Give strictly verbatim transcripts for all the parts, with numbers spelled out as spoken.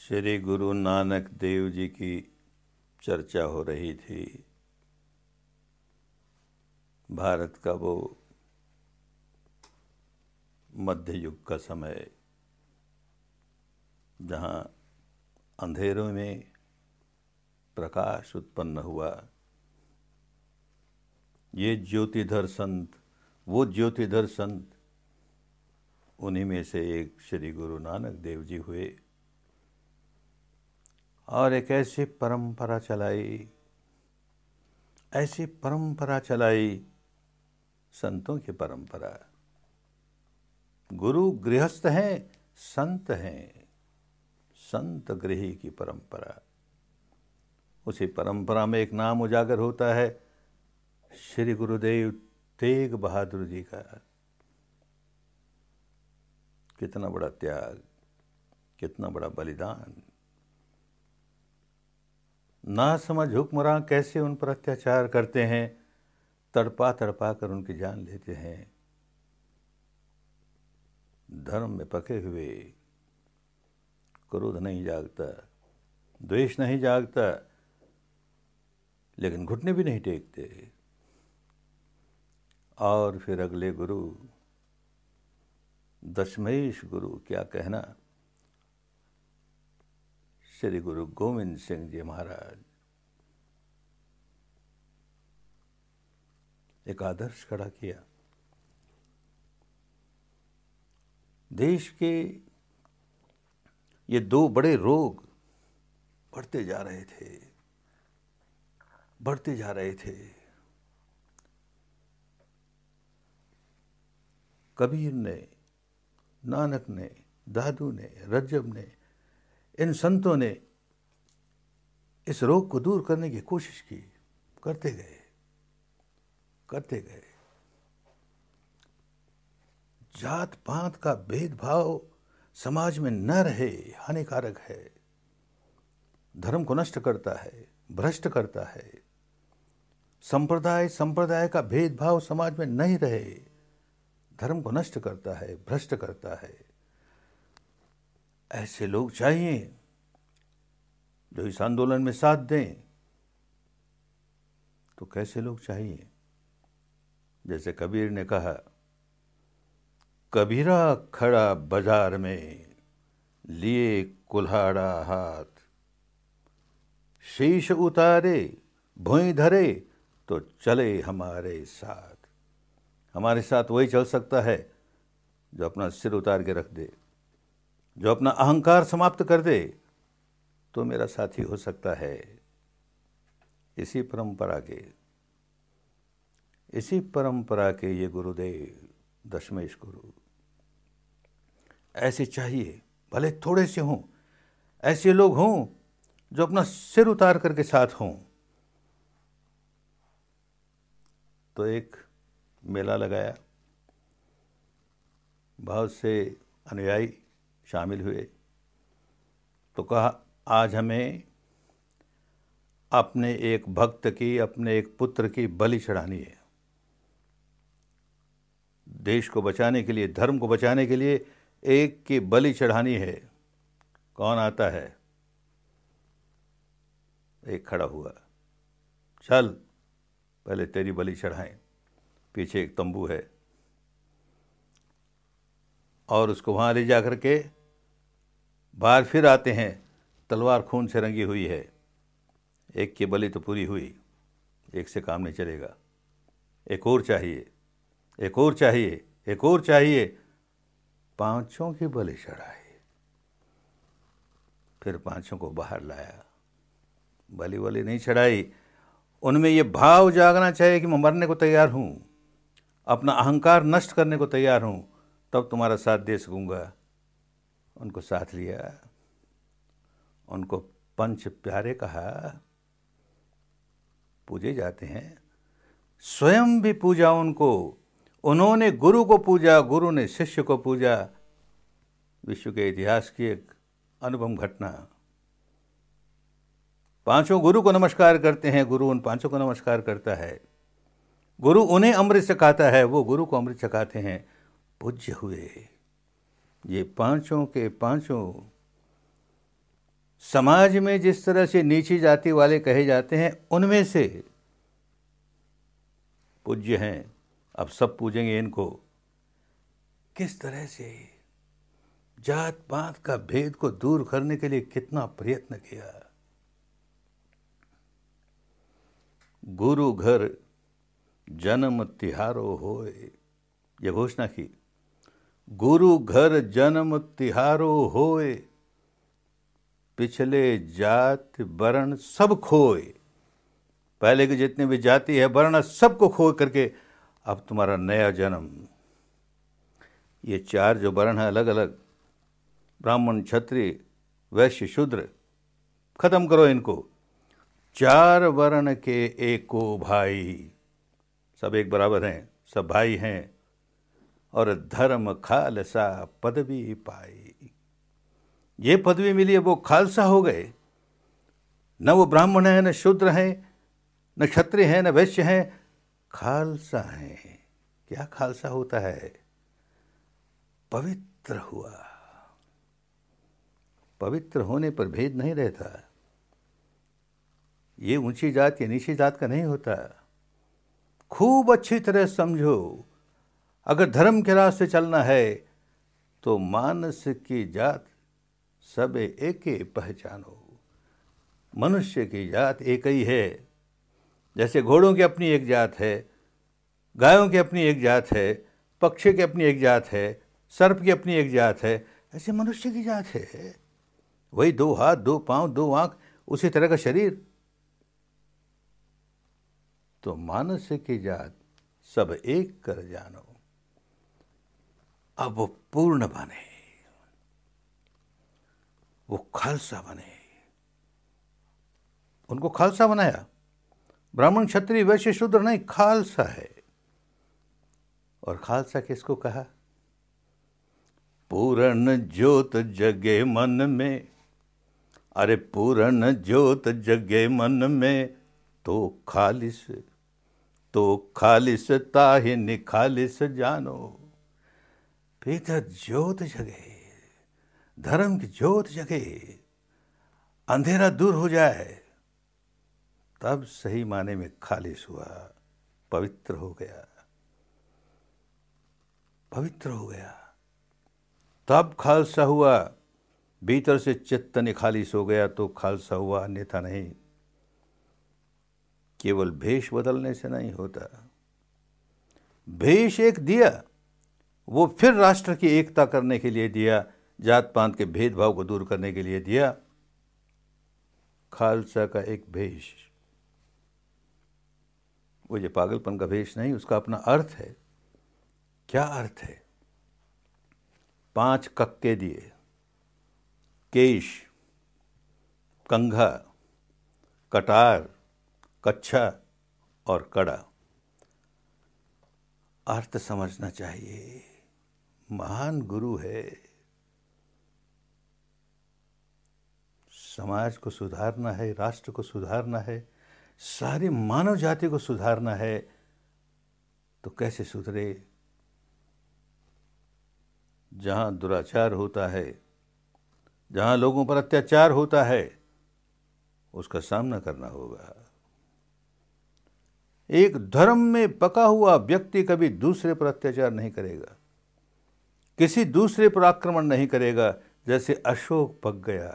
श्री गुरु नानक देव जी की चर्चा हो रही थी। भारत का वो मध्य युग का समय, जहाँ अंधेरों में प्रकाश उत्पन्न हुआ। ये ज्योतिधर संत, वो ज्योतिधर संत, उन्हीं में से एक श्री गुरु नानक देव जी हुए और एक ऐसी परंपरा चलाई, ऐसी परंपरा चलाई, संतों की परंपरा। गुरु गृहस्थ हैं, संत हैं, संत गृही की परंपरा। उसी परंपरा में एक नाम उजागर होता है श्री गुरुदेव तेग बहादुर जी का। कितना बड़ा त्याग, कितना बड़ा बलिदान। ना समझ हुक्मरां कैसे उन पर अत्याचार करते हैं, तड़पा तड़पा कर उनकी जान लेते हैं। धर्म में पके हुए, क्रोध नहीं जागता, द्वेष नहीं जागता, लेकिन घुटने भी नहीं टेकते। और फिर अगले गुरु दशमेश गुरु, क्या कहना, श्री गुरु गोविंद सिंह जी महाराज एक आदर्श खड़ा किया। देश के ये दो बड़े रोग बढ़ते जा रहे थे, बढ़ते जा रहे थे। कबीर ने, नानक ने, दादू ने, रज्जब ने, इन संतों ने इस रोग को दूर करने की कोशिश की, करते गए, करते गए। जात पात का भेदभाव समाज में न रहे, हानिकारक है, धर्म को नष्ट करता है, भ्रष्ट करता है। संप्रदाय संप्रदाय का भेदभाव समाज में नहीं रहे, धर्म को नष्ट करता है, भ्रष्ट करता है। ऐसे लोग चाहिए जो इस आंदोलन में साथ दें। तो कैसे लोग चाहिए? जैसे कबीर ने कहा, कबीरा खड़ा बाजार में, लिए कुल्हाड़ा हाथ, शीश उतारे भुई धरे, तो चले हमारे साथ। हमारे साथ वही चल सकता है जो अपना सिर उतार के रख दे, जो अपना अहंकार समाप्त कर दे, तो मेरा साथी हो सकता है। इसी परंपरा के इसी परंपरा के ये गुरुदेव दशमेश गुरु ऐसे चाहिए, भले थोड़े से हों, ऐसे लोग हों जो अपना सिर उतार करके साथ हों। तो एक मेला लगाया, बहुत से अनुयायी शामिल हुए। तो कहा, आज हमें अपने एक भक्त की, अपने एक पुत्र की बलि चढ़ानी है। देश को बचाने के लिए, धर्म को बचाने के लिए एक की बलि चढ़ानी है। कौन आता है? एक खड़ा हुआ, चल पहले तेरी बलि चढ़ाएं। पीछे एक तंबू है और उसको वहां ले जा करके बाहर फिर आते हैं, तलवार खून से रंगी हुई है। एक की बलि तो पूरी हुई, एक से काम नहीं चलेगा, एक और चाहिए, एक और चाहिए, एक और चाहिए। पांचों की बलि चढ़ाई, फिर पांचों को बाहर लाया। बलि वलि नहीं चढ़ाई, उनमें ये भाव जागना चाहिए कि मैं मरने को तैयार हूं, अपना अहंकार नष्ट करने को तैयार हूं, तब तुम्हारा साथ दे सकूंगा। उनको साथ लिया, उनको पंच प्यारे कहा, पूजे जाते हैं। स्वयं भी पूजा उनको, उन्होंने गुरु को पूजा, गुरु ने शिष्य को पूजा। विश्व के इतिहास की एक अनुपम घटना। पांचों गुरु को नमस्कार करते हैं, गुरु उन पांचों को नमस्कार करता है। गुरु उन्हें अमृत चखाता है, वो गुरु को अमृत चखाते हैं। पूज्य हुए ये पांचों के पांचों समाज में जिस तरह से नीची जाति वाले कहे जाते हैं, उनमें से पूज्य हैं, अब सब पूजेंगे इनको। किस तरह से जात पात का भेद को दूर करने के लिए कितना प्रयत्न किया। गुरु घर जन्म तिहारो होए, यह घोषणा की। गुरु घर जन्म तिहारो होए, पिछले जात वर्ण सब खोए। पहले के जितने भी जाति है, वर्ण, सबको खो करके अब तुम्हारा नया जन्म। ये चार जो वर्ण है अलग अलग, ब्राह्मण, क्षत्रिय, वैश्य, शूद्र, खत्म करो इनको। चार वर्ण के एको भाई, सब एक बराबर हैं, सब भाई हैं। और धर्म खालसा पदवी पाई, ये पदवी मिली, वो खालसा हो गए। न वो ब्राह्मण है, न शूद्र हैं, न क्षत्रिय हैं, न वैश्य हैं, खालसा हैं। क्या खालसा होता है? पवित्र हुआ। पवित्र होने पर भेद नहीं रहता। ये ऊंची जात या नीची जात का नहीं होता। खूब अच्छी तरह समझो, अगर धर्म के रास्ते चलना है तो मानस की जात सब एक ही पहचानो। मनुष्य की जात एक ही है। जैसे घोड़ों की अपनी एक जात है, गायों की अपनी एक जात है, पक्षी की अपनी एक जात है, सर्प की अपनी एक जात है, ऐसे मनुष्य की जात है। वही दो हाथ, दो पांव, दो आंख, उसी तरह का शरीर। तो मानस की जात सब एक कर जानो। अब वो पूर्ण बने, वो खालसा बने। उनको खालसा बनाया। ब्राह्मण, क्षत्रिय, वैश्य, शूद्र नहीं, खालसा है। और खालसा किसको कहा? पूर्ण ज्योत जगे मन में। अरे पूर्ण ज्योत जगे मन में, तो खालिस तो खालिस ताहि निखालिस जानो। भीतर ज्योत जगे, धर्म की ज्योत जगे, अंधेरा दूर हो जाए, तब सही माने में खालिस हुआ, पवित्र हो गया। पवित्र हो गया तब खालसा हुआ। भीतर से चित्त निखालिस हो गया तो खालसा हुआ, अन्यथा नहीं। केवल भेष बदलने से नहीं होता। भेष एक दिया, वो फिर राष्ट्र की एकता करने के लिए दिया, जात पात के भेदभाव को दूर करने के लिए दिया। खालसा का एक भेष, वो जो पागलपन का भेष नहीं, उसका अपना अर्थ है। क्या अर्थ है? पांच कक्के दिए, केश, कंघा, कटार, कच्छा और कड़ा। अर्थ समझना चाहिए। महान गुरु है। समाज को सुधारना है, राष्ट्र को सुधारना है, सारी मानव जाति को सुधारना है। तो कैसे सुधरे? जहां दुराचार होता है, जहां लोगों पर अत्याचार होता है, उसका सामना करना होगा। एक धर्म में पका हुआ व्यक्ति कभी दूसरे पर अत्याचार नहीं करेगा, किसी दूसरे पर आक्रमण नहीं करेगा। जैसे अशोक पक गया,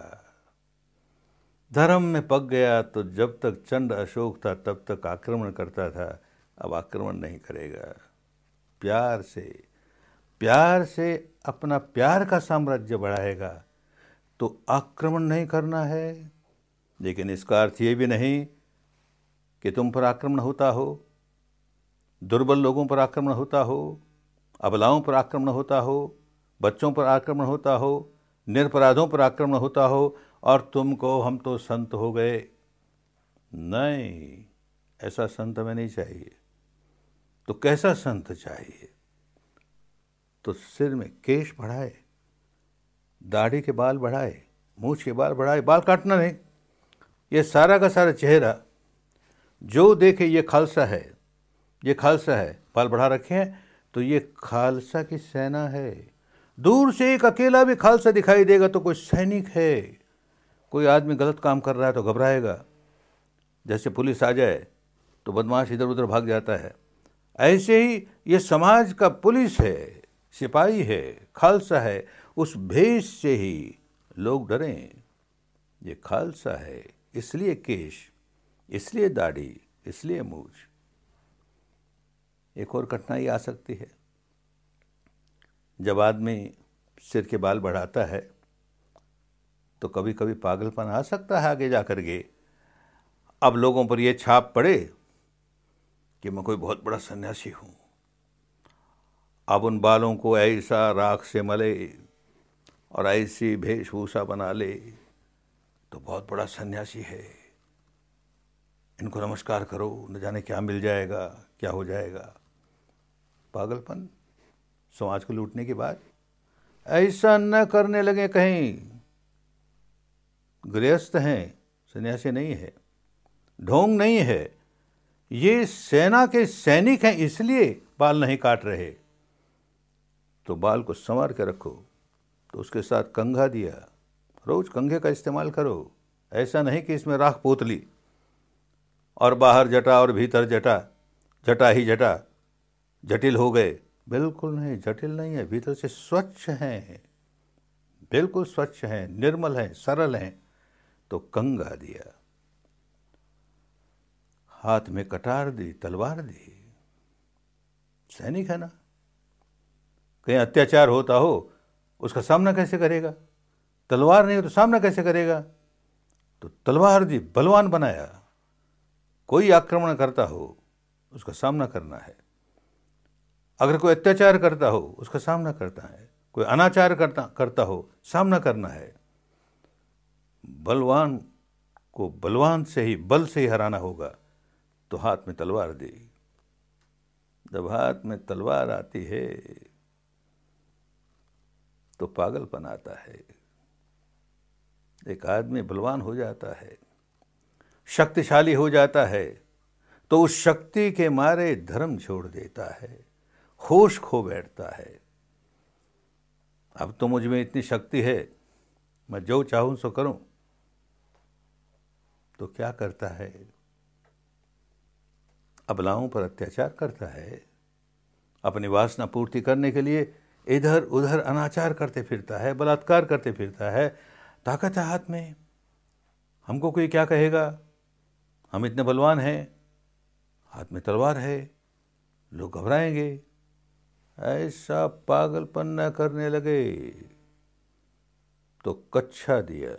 धर्म में पक गया, तो जब तक चंड अशोक था तब तक आक्रमण करता था, अब आक्रमण नहीं करेगा। प्यार से प्यार से अपना प्यार का साम्राज्य बढ़ाएगा। तो आक्रमण नहीं करना है, लेकिन इसका अर्थ ये भी नहीं कि तुम पर आक्रमण होता हो, दुर्बल लोगों पर आक्रमण होता हो, अबलाओं पर आक्रमण होता हो, बच्चों पर आक्रमण होता हो, निरपराधों पर आक्रमण होता हो, और तुम कहो हम तो संत हो गए। नहीं, ऐसा संत हमें नहीं चाहिए। तो कैसा संत चाहिए? तो सिर में केश बढ़ाए, दाढ़ी के बाल बढ़ाए, मूछ के बाल बढ़ाए, बाल काटना नहीं, ये सारा का सारा चेहरा जो देखे ये खालसा है, ये खालसा है। बाल बढ़ा रखे हैं तो ये खालसा की सेना है। दूर से एक अकेला भी खालसा दिखाई देगा तो कोई सैनिक है, कोई आदमी गलत काम कर रहा है तो घबराएगा, जैसे पुलिस आ जाए तो बदमाश इधर उधर भाग जाता है। ऐसे ही ये समाज का पुलिस है, सिपाही है, खालसा है, उस भेष से ही लोग डरें। ये खालसा है, इसलिए केश, इसलिए दाढ़ी, इसलिए मूछ। एक और कठिनाई आ सकती है, जब आदमी सिर के बाल बढ़ाता है तो कभी कभी पागलपन आ सकता है आगे जाकर के। अब लोगों पर यह छाप पड़े कि मैं कोई बहुत बड़ा सन्यासी हूं। अब उन बालों को ऐसा राख से मले और ऐसी वेशभूषा बना ले तो बहुत बड़ा सन्यासी है, इनको नमस्कार करो, न जाने क्या मिल जाएगा, क्या हो जाएगा। पागलपन, समाज को लूटने की बात। ऐसा न करने लगे कहीं गृहस्थ हैं, सन्यासी नहीं है, ढोंग नहीं है, ये सेना के सैनिक हैं, इसलिए बाल नहीं काट रहे। तो बाल को संवार के रखो। तो उसके साथ कंघा दिया, रोज कंघे का इस्तेमाल करो। ऐसा नहीं कि इसमें राख पोतली और बाहर जटा और भीतर जटा, जटा ही जटा, जटिल हो गए। बिल्कुल नहीं, जटिल नहीं है, भीतर से स्वच्छ हैं, बिल्कुल स्वच्छ हैं, निर्मल हैं, सरल हैं। तो कंघा दिया, हाथ में कटार दी, तलवार दी। सैनिक है ना, कहीं अत्याचार होता हो उसका सामना कैसे करेगा? तलवार नहीं हो तो सामना कैसे करेगा? तो तलवार दी, बलवान बनाया। कोई आक्रमण करता हो उसका सामना करना है, अगर कोई अत्याचार करता हो उसका सामना करता है, कोई अनाचार करता करता हो सामना करना है। बलवान को बलवान से ही, बल से ही हराना होगा। तो हाथ में तलवार दी। जब हाथ में तलवार आती है तो पागलपन आता है। एक आदमी बलवान हो जाता है, शक्तिशाली हो जाता है, तो उस शक्ति के मारे धर्म छोड़ देता है, होश खो बैठता है। अब तो मुझ में इतनी शक्ति है, मैं जो चाहूं सो करूं। तो क्या करता है? अबलाओं पर अत्याचार करता है, अपनी वासना पूर्ति करने के लिए इधर उधर अनाचार करते फिरता है, बलात्कार करते फिरता है। ताकत है हाथ में, हमको कोई क्या कहेगा, हम इतने बलवान हैं, हाथ में तलवार है, लोग घबराएंगे। ऐसा पागलपन न करने लगे तो कच्छा दिया।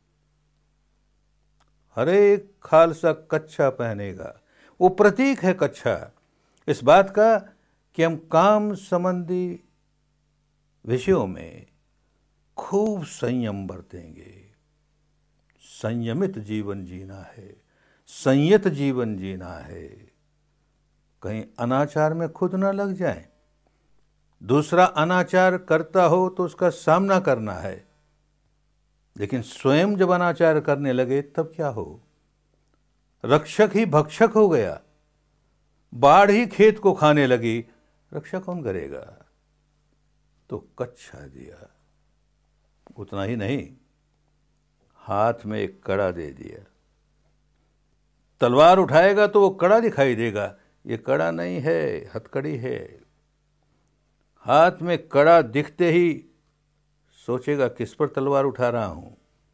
हर एक खालसा कच्छा पहनेगा। वो प्रतीक है कच्छा इस बात का कि हम काम संबंधी विषयों में खूब संयम बरतेंगे। संयमित जीवन जीना है, संयत जीवन जीना है। कहीं अनाचार में खुद ना लग जाए। दूसरा अनाचार करता हो तो उसका सामना करना है, लेकिन स्वयं जब अनाचार करने लगे तब क्या हो? रक्षक ही भक्षक हो गया, बाढ़ ही खेत को खाने लगी, रक्षा कौन करेगा? तो कच्छा दिया। उतना ही नहीं, हाथ में एक कड़ा दे दिया। तलवार उठाएगा तो वो कड़ा दिखाई देगा, ये कड़ा नहीं है, हथकड़ी है। हाथ में कड़ा दिखते ही सोचेगा किस पर तलवार उठा रहा हूं,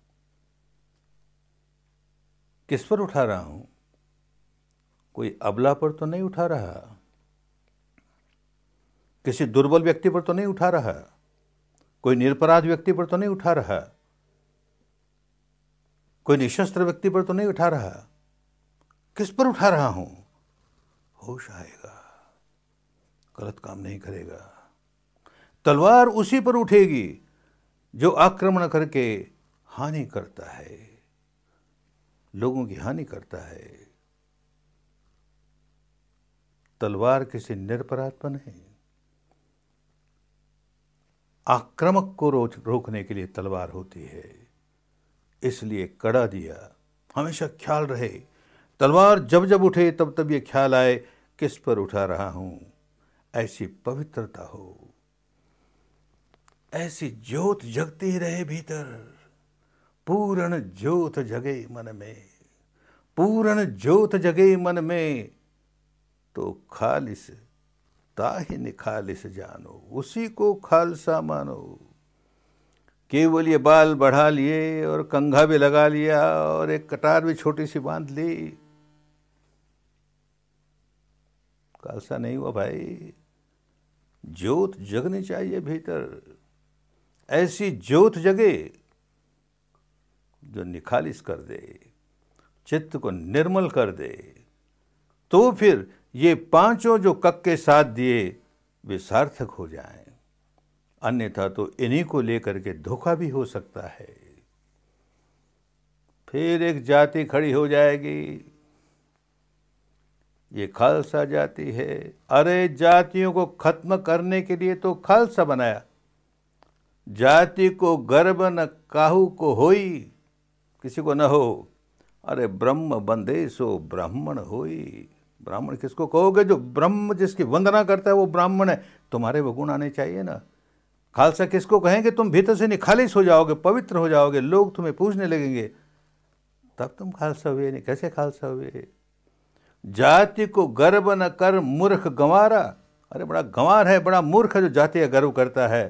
किस पर उठा रहा हूं? कोई अबला पर तो नहीं उठा रहा, किसी दुर्बल व्यक्ति पर तो नहीं उठा रहा, कोई निरपराध व्यक्ति पर तो नहीं उठा रहा, कोई निशस्त्र व्यक्ति पर तो नहीं उठा रहा। किस पर उठा रहा हूं? होश आएगा, गलत काम नहीं करेगा। तलवार उसी पर उठेगी जो आक्रमण करके हानि करता है, लोगों की हानि करता है। तलवार किसी निरपराध पर नहीं, आक्रामक को रोकने के लिए तलवार होती है। इसलिए कड़ा दिया। हमेशा ख्याल रहे, तलवार जब जब उठे तब तब ये ख्याल आए किस पर उठा रहा हूं। ऐसी पवित्रता हो, ऐसी ज्योत जगती रहे भीतर, पूर्ण ज्योत जगे मन में, पूर्ण ज्योत जगे मन में, तो खालिस ताहि निखालिस जानो, उसी को खालसा मानो। केवल ये बाल बढ़ा लिए और कंघा भी लगा लिया और एक कटार भी छोटी सी बांध ली, खालसा नहीं हुआ भाई। ज्योत जगनी चाहिए भीतर, ऐसी ज्योत जगे जो निखालिस कर दे, चित्त को निर्मल कर दे, तो फिर ये पांचों जो कक के साथ दिए वे सार्थक हो जाएं। अन्यथा तो इन्हीं को लेकर के धोखा भी हो सकता है। फिर एक जाति खड़ी हो जाएगी, ये खालसा जाति है। अरे जातियों को खत्म करने के लिए तो खालसा बनाया। जाति को गर्व न काहू को होई, किसी को न हो। अरे ब्रह्म बंदे सो ब्राह्मण होई। ब्राह्मण किसको कहोगे? जो ब्रह्म जिसकी वंदना करता है वो ब्राह्मण है। तुम्हारे वो गुण आने चाहिए ना। खालसा किसको कहेंगे? तुम भीतर से निखालिस हो जाओगे, पवित्र हो जाओगे, लोग तुम्हें पूजने लगेंगे, तब तुम खालसा हुए। नहीं, कैसे खालसा हुए? जाति को गर्व न कर मूर्ख गंवारा। अरे बड़ा गंवार है, बड़ा मूर्ख है जो जाति का गर्व करता है।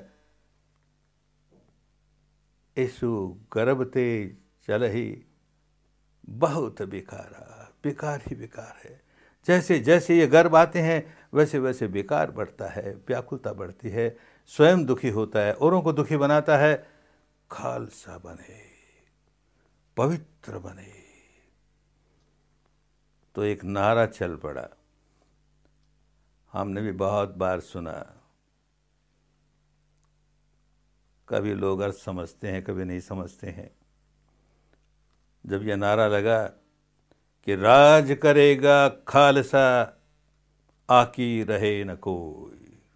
ऐसु गर्भते चल ही बहुत बेकारा, बेकार ही बेकार है। जैसे जैसे ये गर्भ आते हैं वैसे वैसे बेकार बढ़ता है, व्याकुलता बढ़ती है, स्वयं दुखी होता है, औरों को दुखी बनाता है। खालसा बने, पवित्र बने। तो एक नारा चल पड़ा, हमने भी बहुत बार सुना। कभी लोग अर्थ समझते हैं, कभी नहीं समझते हैं। जब यह नारा लगा कि राज करेगा खालसा, आकी रहे न कोई।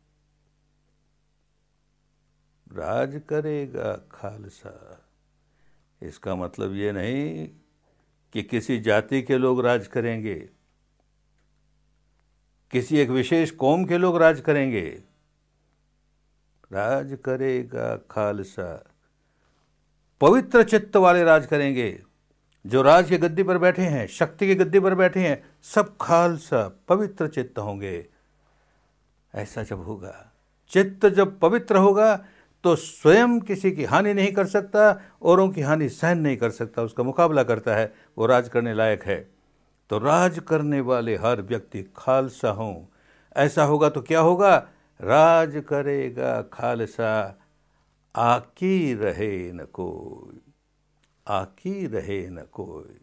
राज करेगा खालसा, इसका मतलब ये नहीं कि किसी जाति के लोग राज करेंगे, किसी एक विशेष कौम के लोग राज करेंगे। राज करेगा खालसा, पवित्र चित्त वाले राज करेंगे। जो राज की गद्दी पर बैठे हैं, शक्ति की गद्दी पर बैठे हैं, सब खालसा पवित्र चित्त होंगे। ऐसा जब होगा, चित्त जब पवित्र होगा, तो स्वयं किसी की हानि नहीं कर सकता, औरों की हानि सहन नहीं कर सकता, उसका मुकाबला करता है, वो राज करने लायक है। तो राज करने वाले हर व्यक्ति खालसा हों। ऐसा होगा तो क्या होगा? राज करेगा खालसा, आकी रहे न कोई, आकी रहे न कोई।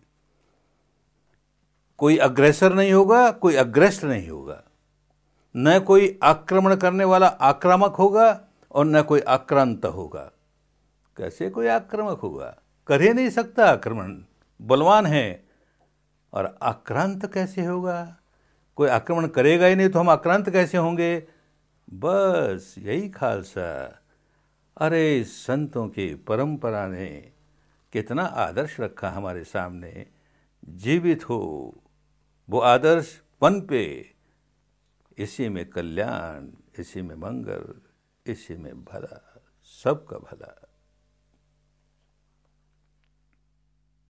कोई अग्रेसर नहीं होगा, कोई अग्रेस्ट नहीं होगा। न कोई आक्रमण करने वाला आक्रामक होगा और न कोई आक्रांत होगा। कैसे कोई आक्रामक होगा? कर ही नहीं सकता आक्रमण, बलवान है। और आक्रांत कैसे होगा? कोई आक्रमण करेगा ही नहीं तो हम आक्रांत कैसे होंगे? बस यही खालसा। अरे संतों की परंपरा ने कितना आदर्श रखा हमारे सामने। जीवित हो वो आदर्श पनपे, इसी में कल्याण, इसी में मंगल, इसी में भला, सबका भला।